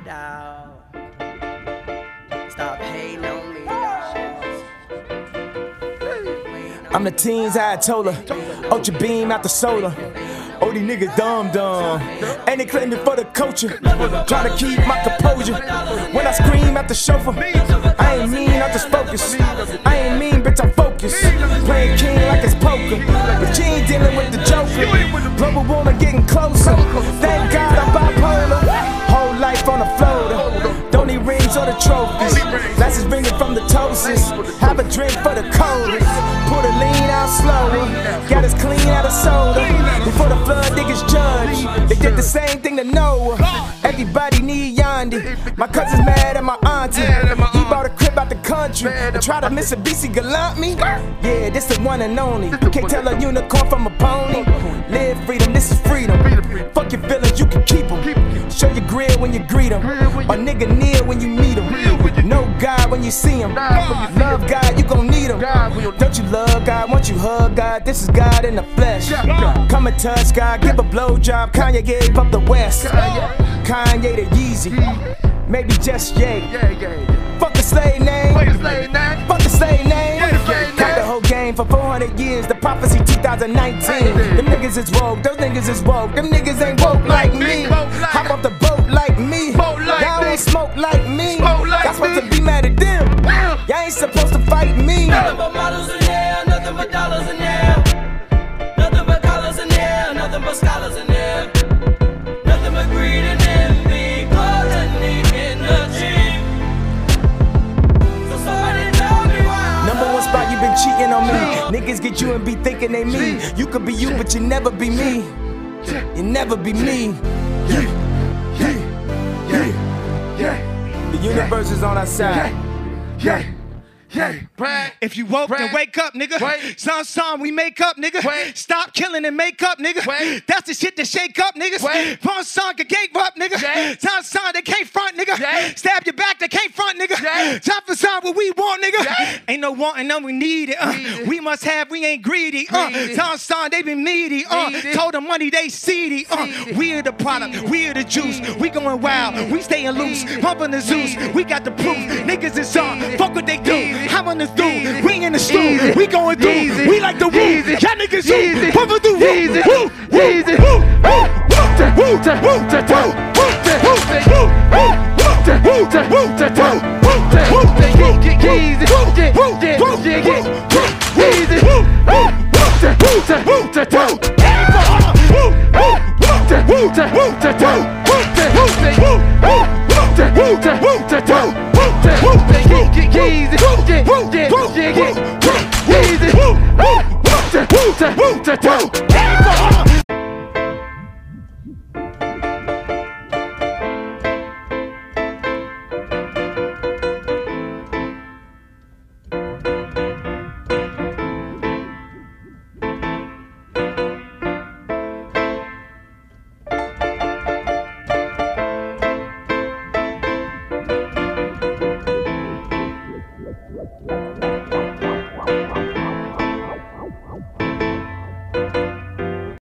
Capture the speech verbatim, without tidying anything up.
dawg. Stop hating on me, dawg. I'm the teens, I told her. Ultra beam out the solar. Oh, these niggas dumb dumb. And they claim me for the culture. Try to keep my composure. When I scream at the chauffeur, I ain't mean, I just focus. I ain't mean, bitch, I'm focused. Playing king like it's poker. But you ain't dealing with the joker. Global warming getting closer. Thank God I'm bipolar. Whole life on the floater. Don't need rings or the trophies. Glasses ringing from the toasters. Have a drink for the coldest. Put a lean out slower. Got us clean out of soda. Before the flood, niggas judge. They did the same thing to Noah. Everybody need Yandi. My cousin's mad at my auntie. He bought a crib out the country and tried to miss a B C gallant me. Yeah, this the one and only. Can't tell a unicorn from a pony. Live freedom, this is freedom. Fuck your feelings, you can keep them. Show your grill when you greet them. A nigga kneel when you meet him. Know God when you see him. Love God, you gon' need him. Don't you love God? Won't you hug God? This is God in the flesh. Come and touch God, give a blowjob. Kanye gave up the West. Kanye the Yeezy. Maybe just Ye. Fuck the slave name. Fuck the slave name. Got the whole game for four hundred years. The prophecy two thousand nineteen. Them niggas is woke. Those niggas is woke. Them niggas ain't woke like me. Hop off the boat like me. Y'all ain't smoke like me. Y'all supposed to be mad at them. Y'all ain't supposed to fight me. Nothing but models in there, nothing but dollars in there. Nothing but dollars in there, nothing but scholars in there. Nothing but greed and envy, gluttony in the dream. So somebody tell me why. Number one spot, you been cheating on me. Niggas get you and be thinking they me. You could be you, but you never be me. You never be me. The universe is on our side. If you woke, then wake up, nigga. Wait. Some song we make up, nigga. Wait. Stop killing and make up, nigga. Wait. That's the shit that shake up, niggas. Wait. One song that gave up, nigga. Yeah. Time song they can't front, nigga. Yeah. Stab your back, they can't front, nigga. Yeah. Time for song what we want, nigga. Yeah. Ain't no wanting, no we need it. Uh. Need it. We must have, we ain't greedy. Uh. Greedy. Time song they been meaty. Uh. Need it. Told them money they seedy. Uh. Seedy. We are the product, Need it. we are the juice. Need it. We going wild, Need it. we staying loose. Need it. Pumping the Zeus, Need it. we got the proof. Need it. Niggas is on, Need it. fuck what they do. Need it. I'm on the stool. Easy. We in the stool, Easy. we going through, Easy. we like the woo, Easy. y'all niggas who, Easy. pumping through, Easy. woo, woo, Easy. woo, woo, woo, woo, woo, woo, woo, easy, easy, easy,